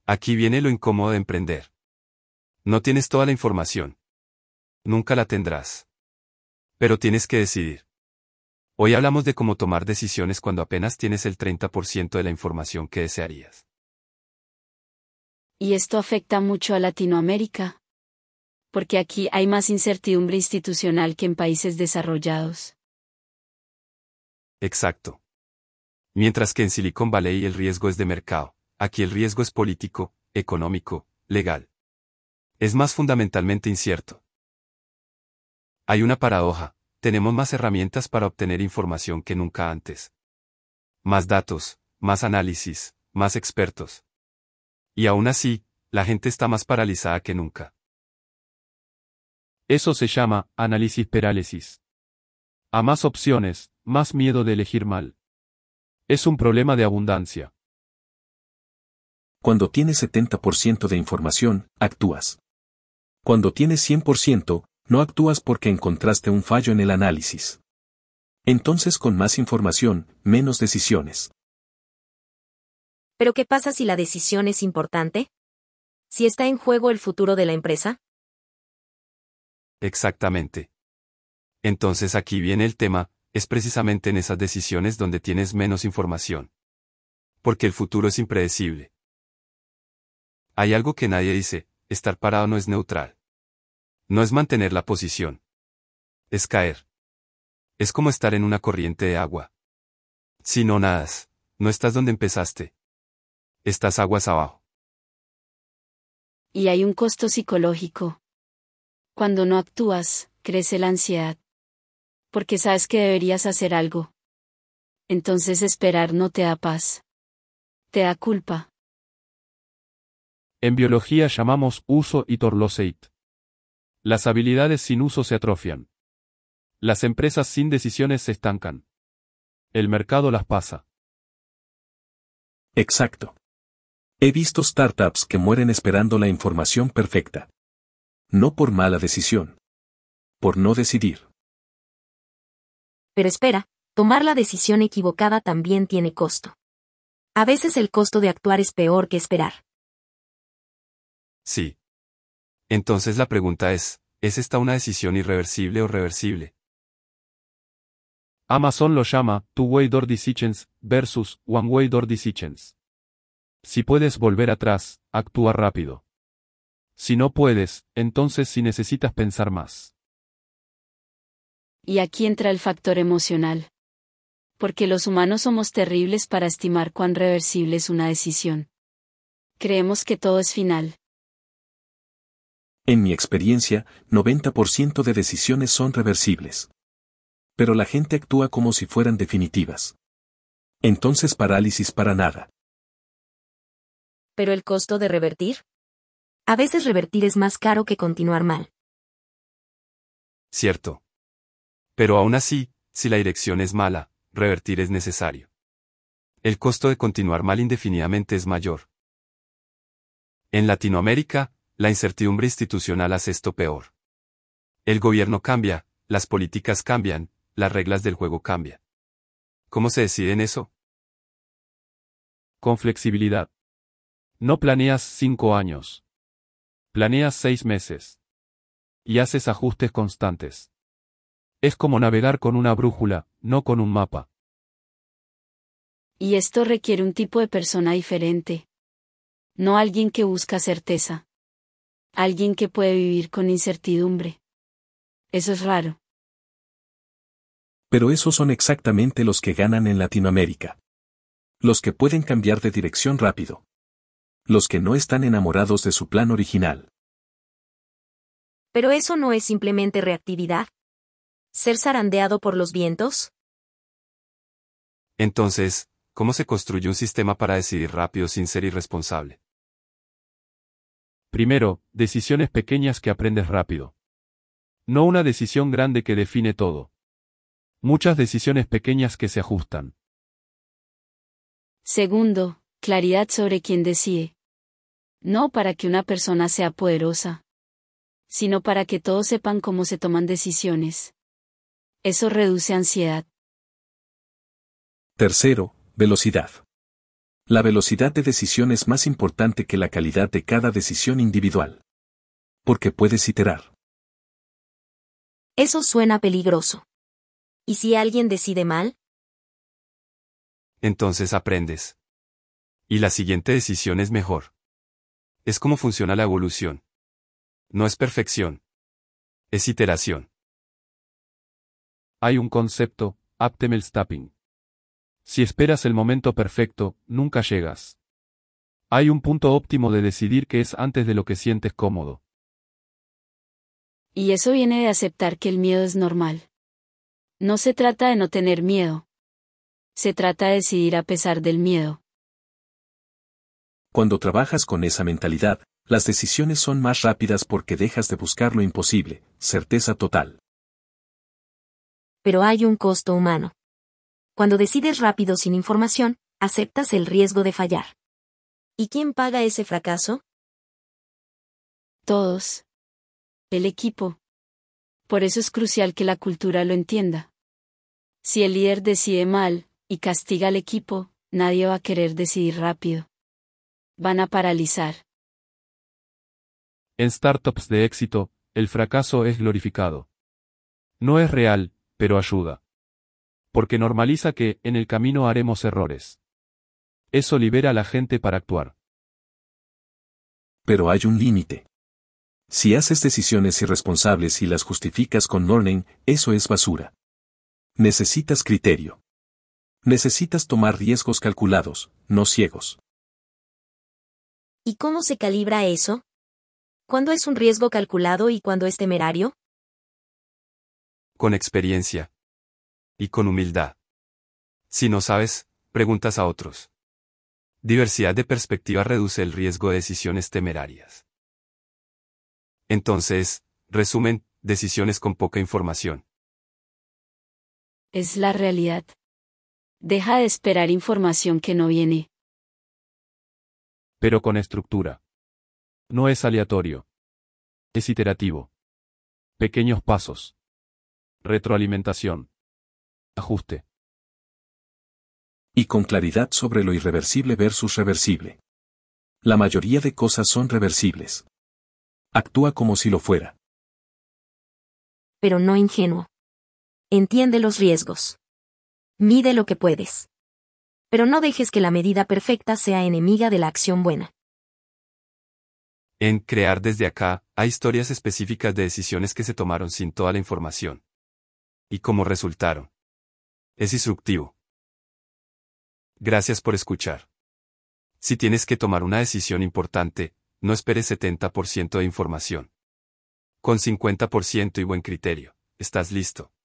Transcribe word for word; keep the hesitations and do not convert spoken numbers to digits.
Aquí viene lo incómodo de emprender. No tienes toda la información. Nunca la tendrás. Pero tienes que decidir. Hoy hablamos de cómo tomar decisiones cuando apenas tienes el treinta por ciento de la información que desearías. Y esto afecta mucho a Latinoamérica. Porque aquí hay más incertidumbre institucional que en países desarrollados. Exacto. Mientras que en Silicon Valley el riesgo es de mercado, aquí el riesgo es político, económico, legal. Es más fundamentalmente incierto. Hay una paradoja, tenemos más herramientas para obtener información que nunca antes. Más datos, más análisis, más expertos. Y aún así, la gente está más paralizada que nunca. Eso se llama análisis parálisis. A más opciones, más miedo de elegir mal. Es un problema de abundancia. Cuando tienes setenta por ciento de información, actúas. Cuando tienes cien por ciento, no actúas porque encontraste un fallo en el análisis. Entonces, con más información, menos decisiones. ¿Pero qué pasa si la decisión es importante? ¿Si está en juego el futuro de la empresa? Exactamente. Entonces aquí viene el tema, es precisamente en esas decisiones donde tienes menos información. Porque el futuro es impredecible. Hay algo que nadie dice, estar parado no es neutral. No es mantener la posición. Es caer. Es como estar en una corriente de agua. Si no nadas, no estás donde empezaste. Estás aguas abajo. Y hay un costo psicológico. Cuando no actúas, crece la ansiedad. Porque sabes que deberías hacer algo. Entonces esperar no te da paz. Te da culpa. En biología llamamos uso y torloseit. Las habilidades sin uso se atrofian. Las empresas sin decisiones se estancan. El mercado las pasa. Exacto. He visto startups que mueren esperando la información perfecta. No por mala decisión. Por no decidir. Pero espera, tomar la decisión equivocada también tiene costo. A veces el costo de actuar es peor que esperar. Sí. Entonces la pregunta es, ¿es esta una decisión irreversible o reversible? Amazon lo llama two-way door decisions versus one-way door decisions. Si puedes volver atrás, actúa rápido. Si no puedes, entonces sí necesitas pensar más. Y aquí entra el factor emocional. Porque los humanos somos terribles para estimar cuán reversible es una decisión. Creemos que todo es final. En mi experiencia, noventa por ciento de decisiones son reversibles. Pero la gente actúa como si fueran definitivas. Entonces parálisis para nada. ¿Pero el costo de revertir? A veces revertir es más caro que continuar mal. Cierto. Pero aún así, si la dirección es mala, revertir es necesario. El costo de continuar mal indefinidamente es mayor. En Latinoamérica, la incertidumbre institucional hace esto peor. El gobierno cambia, las políticas cambian, las reglas del juego cambian. ¿Cómo se decide en eso? Con flexibilidad. No planeas cinco años. Planeas seis meses. Y haces ajustes constantes. Es como navegar con una brújula, no con un mapa. Y esto requiere un tipo de persona diferente. No alguien que busca certeza. Alguien que puede vivir con incertidumbre. Eso es raro. Pero esos son exactamente los que ganan en Latinoamérica. Los que pueden cambiar de dirección rápido. Los que no están enamorados de su plan original. Pero eso no es simplemente reactividad. ¿Ser zarandeado por los vientos? Entonces, ¿cómo se construye un sistema para decidir rápido sin ser irresponsable? Primero, decisiones pequeñas que aprendes rápido. No una decisión grande que define todo. Muchas decisiones pequeñas que se ajustan. Segundo, claridad sobre quién decide. No para que una persona sea poderosa, sino para que todos sepan cómo se toman decisiones. Eso reduce ansiedad. Tercero, velocidad. La velocidad de decisión es más importante que la calidad de cada decisión individual. Porque puedes iterar. Eso suena peligroso. ¿Y si alguien decide mal? Entonces aprendes. Y la siguiente decisión es mejor. Es como funciona la evolución. No es perfección. Es iteración. Hay un concepto, Optimalstapping. Si esperas el momento perfecto, nunca llegas. Hay un punto óptimo de decidir que es antes de lo que sientes cómodo. Y eso viene de aceptar que el miedo es normal. No se trata de no tener miedo. Se trata de decidir a pesar del miedo. Cuando trabajas con esa mentalidad, las decisiones son más rápidas porque dejas de buscar lo imposible, certeza total. Pero hay un costo humano. Cuando decides rápido sin información, aceptas el riesgo de fallar. ¿Y quién paga ese fracaso? Todos. El equipo. Por eso es crucial que la cultura lo entienda. Si el líder decide mal, y castiga al equipo, nadie va a querer decidir rápido. Van a paralizar. En startups de éxito, el fracaso es glorificado. No es real, pero ayuda. Porque normaliza que, en el camino haremos errores. Eso libera a la gente para actuar. Pero hay un límite. Si haces decisiones irresponsables y las justificas con learning, eso es basura. Necesitas criterio. Necesitas tomar riesgos calculados, no ciegos. ¿Y cómo se calibra eso? ¿Cuándo es un riesgo calculado y cuándo es temerario? Con experiencia. Y con humildad. Si no sabes, preguntas a otros. Diversidad de perspectiva reduce el riesgo de decisiones temerarias. Entonces, resumen, decisiones con poca información. Es la realidad. Deja de esperar información que no viene. Pero con estructura. No es aleatorio. Es iterativo. Pequeños pasos. Retroalimentación. Ajuste. Y con claridad sobre lo irreversible versus reversible. La mayoría de cosas son reversibles. Actúa como si lo fuera. Pero no ingenuo. Entiende los riesgos. Mide lo que puedes. Pero no dejes que la medida perfecta sea enemiga de la acción buena. En Crear desde acá, hay historias específicas de decisiones que se tomaron sin toda la información. Y cómo resultaron. Es instructivo. Gracias por escuchar. Si tienes que tomar una decisión importante, no esperes setenta por ciento de información. Con cincuenta por ciento y buen criterio, estás listo.